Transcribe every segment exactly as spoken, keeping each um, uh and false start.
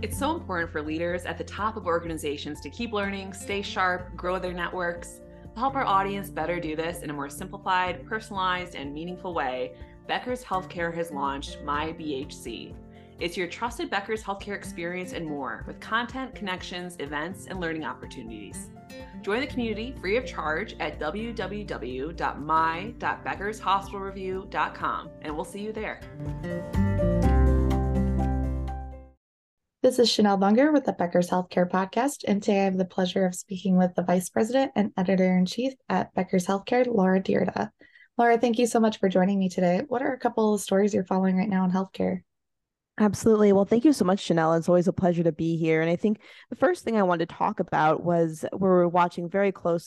It's so important for leaders at the top of organizations to keep learning, stay sharp, grow their networks. To help our audience better do this in a more simplified, personalized, and meaningful way, Becker's Healthcare has launched My B H C. It's your trusted Becker's Healthcare experience and more, with content, connections, events, and learning opportunities. Join the community free of charge at w w w dot my dot beckers hospital review dot com, and we'll see you there. This is Chanel Bunger with the Becker's Healthcare Podcast, and today I have the pleasure of speaking with the Vice President and Editor-in-Chief at Becker's Healthcare, Laura Dyrda. Laura, thank you so much for joining me today. What are a couple of stories you're following right now in healthcare? Absolutely. Well, thank you so much, Chanel. It's always a pleasure to be here. And I think the first thing I wanted to talk about was we're watching very closely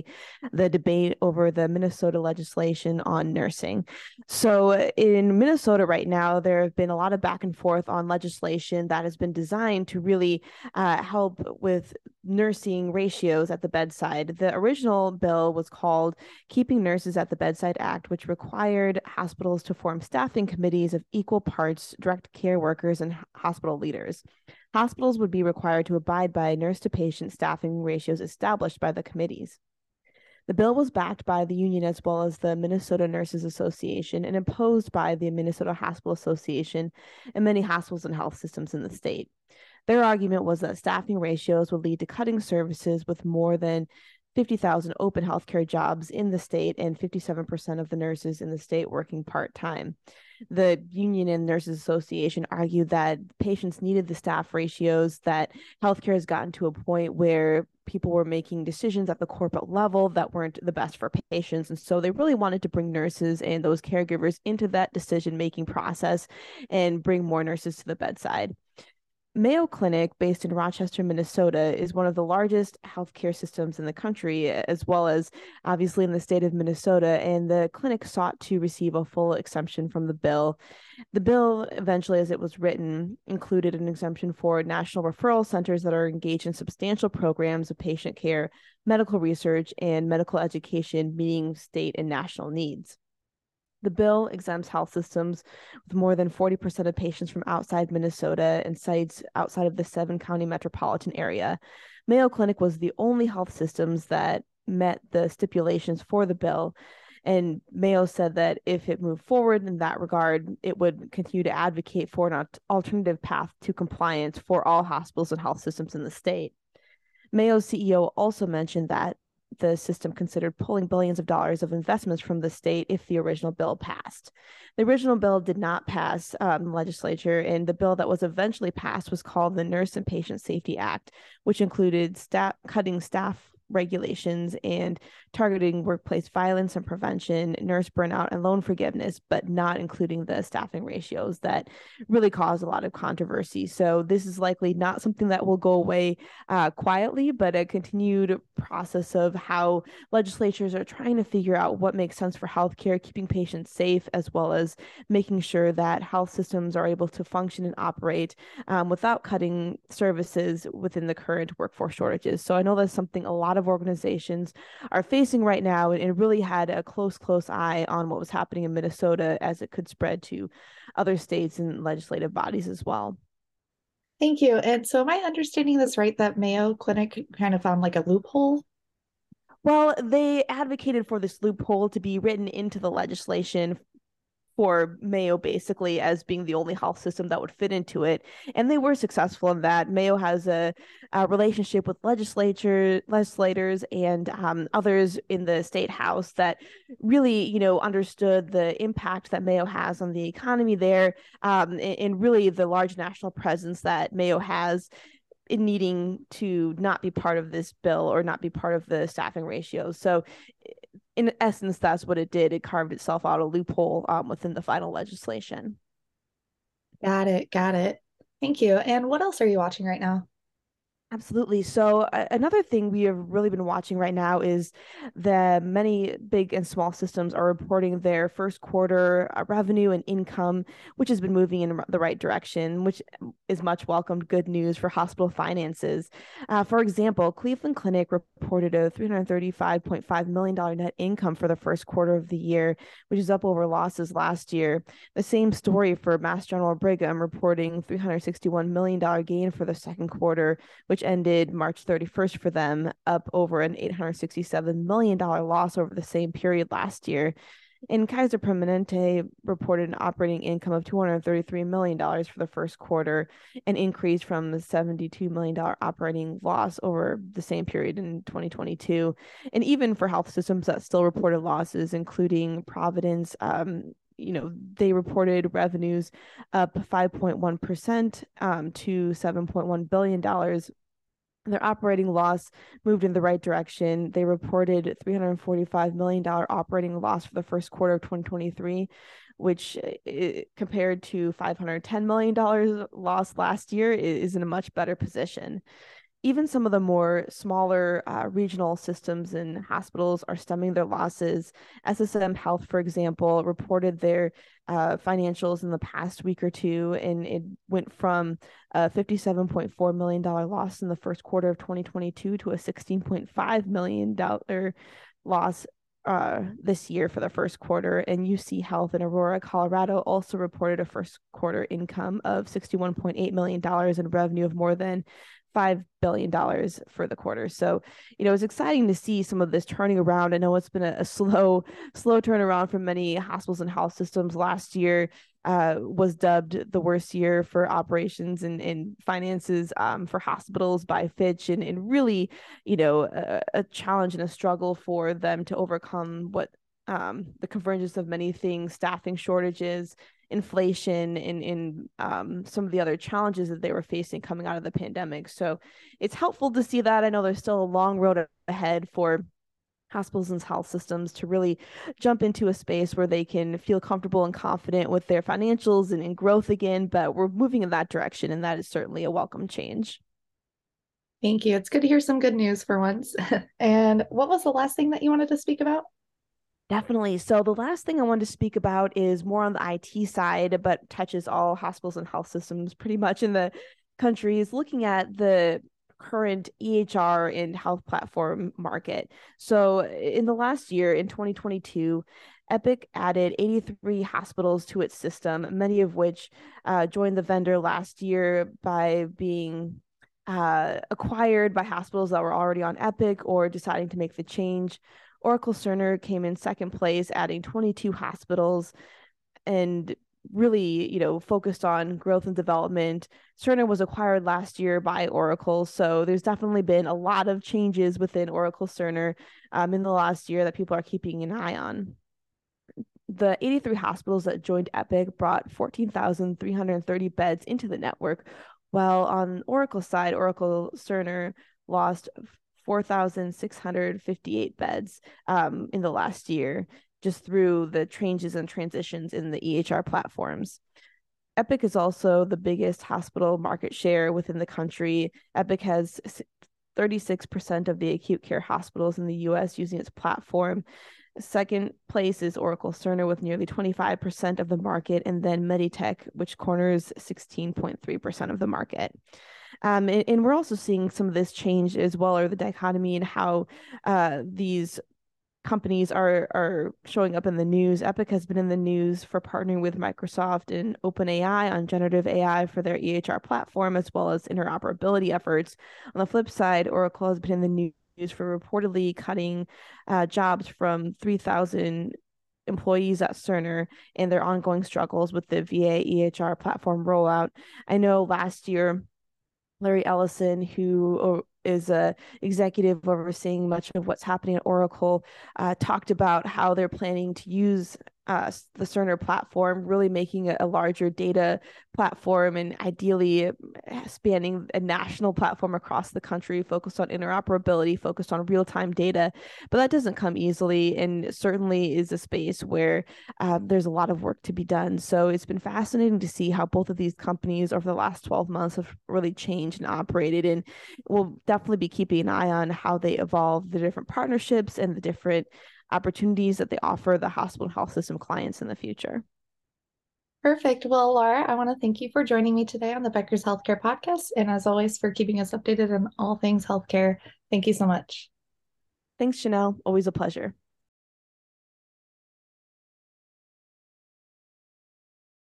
the debate over the Minnesota legislation on nursing. So in Minnesota right now, there have been a lot of back and forth on legislation that has been designed to really uh, help with nursing ratios at the bedside. The original bill was called Keeping Nurses at the Bedside Act, which required hospitals to form staffing committees of equal parts direct care workers and hospital leaders. Hospitals would be required to abide by nurse-to-patient staffing ratios established by the committees. The bill was backed by the union as well as the Minnesota Nurses Association and opposed by the Minnesota Hospital Association and many hospitals and health systems in the state. Their argument was that staffing ratios would lead to cutting services with more than fifty thousand open healthcare jobs in the state and fifty-seven percent of the nurses in the state working part-time. The Union and Nurses Association argued that patients needed the staff ratios, that healthcare has gotten to a point where people were making decisions at the corporate level that weren't the best for patients. And so they really wanted to bring nurses and those caregivers into that decision-making process and bring more nurses to the bedside. Mayo Clinic, based in Rochester, Minnesota, is one of the largest healthcare systems in the country, as well as obviously in the state of Minnesota, and the clinic sought to receive a full exemption from the bill. The bill, eventually, as it was written, included an exemption for national referral centers that are engaged in substantial programs of patient care, medical research, and medical education, meeting state and national needs. The bill exempts health systems with more than forty percent of patients from outside Minnesota and sites outside of the seven-county metropolitan area. Mayo Clinic was the only health systems that met the stipulations for the bill, and Mayo said that if it moved forward in that regard, it would continue to advocate for an alternative path to compliance for all hospitals and health systems in the state. Mayo's C E O also mentioned that the system considered pulling billions of dollars of investments from the state if the original bill passed. The original bill did not pass um, legislature, and the bill that was eventually passed was called the Nurse and Patient Safety Act, which included staff, cutting staff regulations and targeting workplace violence and prevention, nurse burnout, and loan forgiveness, but not including the staffing ratios that really caused a lot of controversy. So this is likely not something that will go away uh, quietly, but a continued process of how legislatures are trying to figure out what makes sense for healthcare, keeping patients safe, as well as making sure that health systems are able to function and operate um, without cutting services within the current workforce shortages. So I know that's something a lot of organizations are facing right now, and it really had a close, close eye on what was happening in Minnesota as it could spread to other states and legislative bodies as well. Thank you. And so am I understanding this right, that Mayo Clinic kind of found like a loophole? Well, they advocated for this loophole to be written into the legislation for Mayo basically as being the only health system that would fit into it. And they were successful in that. Mayo has a, a relationship with legislature, legislators and um, others in the state house that really, you know, understood the impact that Mayo has on the economy there um, and, and really the large national presence that Mayo has in needing to not be part of this bill or not be part of the staffing ratios. So in essence, that's what it did. It carved itself out a loophole um, within the final legislation. Got it. Got it. Thank you. And what else are you watching right now? Absolutely. So uh, another thing we have really been watching right now is the many big and small systems are reporting their first quarter uh, revenue and income, which has been moving in the right direction, which is much welcomed good news for hospital finances. Uh, for example, Cleveland Clinic reported a three hundred thirty-five point five million dollars net income for the first quarter of the year, which is up over losses last year. The same story for Mass General Brigham, reporting three hundred sixty-one million dollars gain for the second quarter, which ended March thirty-first for them, up over an eight hundred sixty-seven million dollars loss over the same period last year. And Kaiser Permanente reported an operating income of two hundred thirty-three million dollars for the first quarter, an increase from the seventy-two million dollars operating loss over the same period in twenty twenty-two. And even for health systems that still reported losses, including Providence, um, you know, they reported revenues up five point one percent um, to seven point one billion dollars. Their operating loss moved in the right direction. They reported three hundred forty-five million dollars operating loss for the first quarter of twenty twenty-three, which it, compared to five hundred ten million dollars loss last year is in a much better position. Even some of the more smaller uh, regional systems and hospitals are stemming their losses. S S M Health, for example, reported their uh, financials in the past week or two, and it went from a fifty-seven point four million dollars loss in the first quarter of twenty twenty-two to a sixteen point five million dollars loss uh, this year for the first quarter. And U C Health in Aurora, Colorado also reported a first quarter income of sixty-one point eight million dollars and revenue of more than five billion dollars for the quarter. So, you know, it's exciting to see some of this turning around. I know it's been a, a slow, slow turnaround for many hospitals and health systems. Last year uh, was dubbed the worst year for operations and, and finances um, for hospitals by Fitch, and, and really, you know, a, a challenge and a struggle for them to overcome what um, the convergence of many things, staffing shortages, inflation, and in um, some of the other challenges that they were facing coming out of the pandemic. So it's helpful to see that. I know there's still a long road ahead for hospitals and health systems to really jump into a space where they can feel comfortable and confident with their financials and, and growth again, but we're moving in that direction, and that is certainly a welcome change. Thank you. It's good to hear some good news for once. And what was the last thing that you wanted to speak about? Definitely. So the last thing I wanted to speak about is more on the I T side, but touches all hospitals and health systems pretty much in the country, is looking at the current E H R and health platform market. So in the last year, in twenty twenty-two, Epic added eighty-three hospitals to its system, many of which uh, joined the vendor last year by being uh, acquired by hospitals that were already on Epic or deciding to make the change. Oracle Cerner came in second place, adding twenty-two hospitals, and really, you know, focused on growth and development. Cerner was acquired last year by Oracle, so there's definitely been a lot of changes within Oracle Cerner um, in the last year that people are keeping an eye on. The eighty-three hospitals that joined Epic brought fourteen thousand three hundred thirty beds into the network, while on Oracle side, Oracle Cerner lost four thousand six hundred fifty-eight beds um, in the last year, just through the changes and transitions in the E H R platforms. Epic is also the biggest hospital market share within the country. Epic has thirty-six percent of the acute care hospitals in the U S using its platform. Second place is Oracle Cerner with nearly twenty-five percent of the market, and then Meditech, which corners sixteen point three percent of the market. Um, and, and we're also seeing some of this change as well, or the dichotomy in how uh, these companies are are showing up in the news. Epic has been in the news for partnering with Microsoft and OpenAI on generative A I for their E H R platform, as well as interoperability efforts. On the flip side, Oracle has been in the news for reportedly cutting uh, jobs from three thousand employees at Cerner and their ongoing struggles with the V A E H R platform rollout. I know last year, Larry Ellison, who is a executive overseeing much of what's happening at Oracle, uh, talked about how they're planning to use uh, the Cerner platform, really making it a larger data platform and ideally spanning a national platform across the country, focused on interoperability, focused on real-time data. But that doesn't come easily, and certainly is a space where uh, there's a lot of work to be done. So it's been fascinating to see how both of these companies over the last twelve months have really changed and operated. And we'll definitely be keeping an eye on how they evolve, the different partnerships and the different opportunities that they offer the hospital health system clients in the future. Perfect. Well, Laura, I want to thank you for joining me today on the Becker's Healthcare Podcast. And as always, for keeping us updated on all things healthcare. Thank you so much. Thanks, Chanel. Always a pleasure.